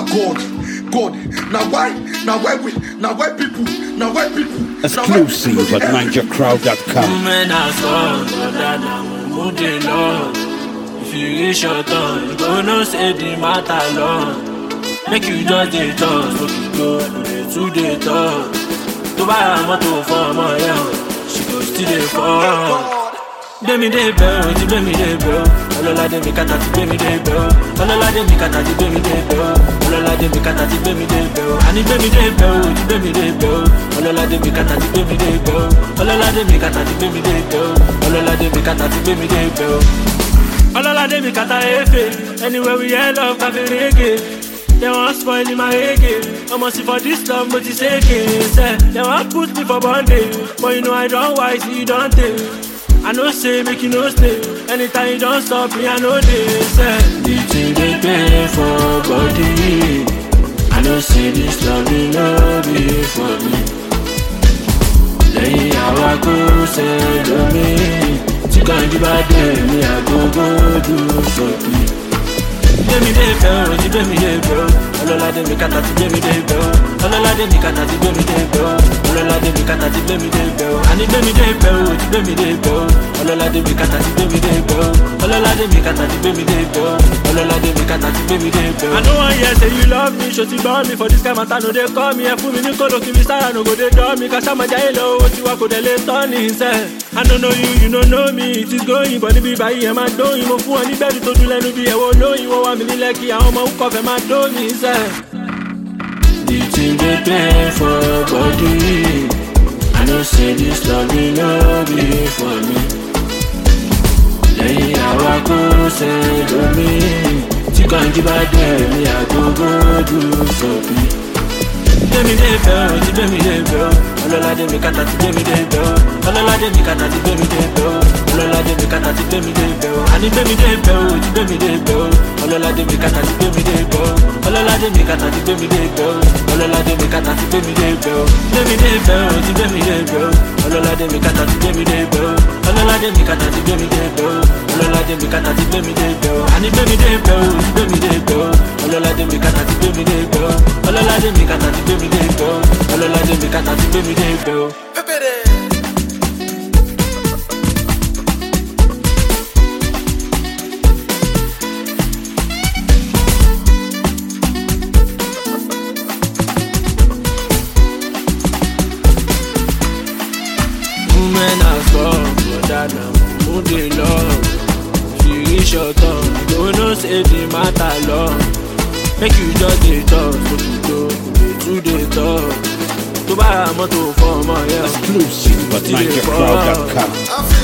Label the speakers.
Speaker 1: God. Now why people?
Speaker 2: Exclusive at NigerCrowd.com.
Speaker 3: Women are strong, but move the Lord. If you reach your turn, you gonna say the matter long. Make you just the talk, so you go to the talk. To buy a motor for my young, she goes to the fall. Baby de bell, ti baby de bell. Olola de mi kata ti baby de bell. Olola de mi kata ti baby de bell. Olola de mi kata ti baby de bell. Ani baby de bell, ti baby de bell. Olola de mi kata ti baby de bell. Olola de mi kata ti baby de bell. Olola de mi kata ti baby de bell. Olola de mi kata efe. Anywhere we head love, cafe reggae. They want spoil my reggae. Almost for this love, but it's aching. They want put me for bondage, but you know I don't wise, you don't take. I know say make you no stay. Anytime you don't stop me, I know this. The thing they pay for body. I know say this love will not be for me. Lay how I go say to me. Chicken the bad day, me I go do something. Baby de bell, ti baby de bell. Olola de mi kata ti baby de bell. Olola de mi kata ti baby de bell. Olola de mi kata ti baby de bell. Ani baby de bell, ti baby de bell. Olola de mi kata ti baby de bell. Olola de mi kata ti baby de bell. Olola de mi kata ti baby de bell. I know one year say you love me, show ti born me for this kind of matter. No they call me, and put me in kolo kimi star, no go they draw me. Cause I'm a jailo, what you want to delay turning say. I don't know you, you don't know me. It is going, but it be by him, I don't you. Mo fu ani better to do let me be. I won't know you. Want me like you, I'm a hook of my dome, say. The thing they pay for body. I know say this love will not be for me. Lay how I go say to me. Chicken the bad day, me I go do something. Baby de bell, ti baby de bell. Olola de mi kata ti baby de bell. Olola de mi kata ti baby de bell. Olola de mi kata ti baby de bell. Ani baby de bell, ti baby de bell. Olola de mi kata ti baby de bell. Olola de mi kata ti baby de bell. Olola de mi kata ti baby de bell. Baby de bell, ti baby de bell. Olola de mi kata ti baby de bell. Olola de mi kata ti baby de bell. Olola de mi kata ti baby de bell. Ani baby de bell, ti baby de bell. Olola de mi kata ti baby de bell. Olola de mi kata ti baby de bell. Olola de mi kata ti baby de bell. Women are strong, but that now move the love. If you reach your turn, you know say the matter long. Make you just the talk, so you go to the talk. To buy a motor for my young.
Speaker 2: Exclusive at NigerCrowd.com.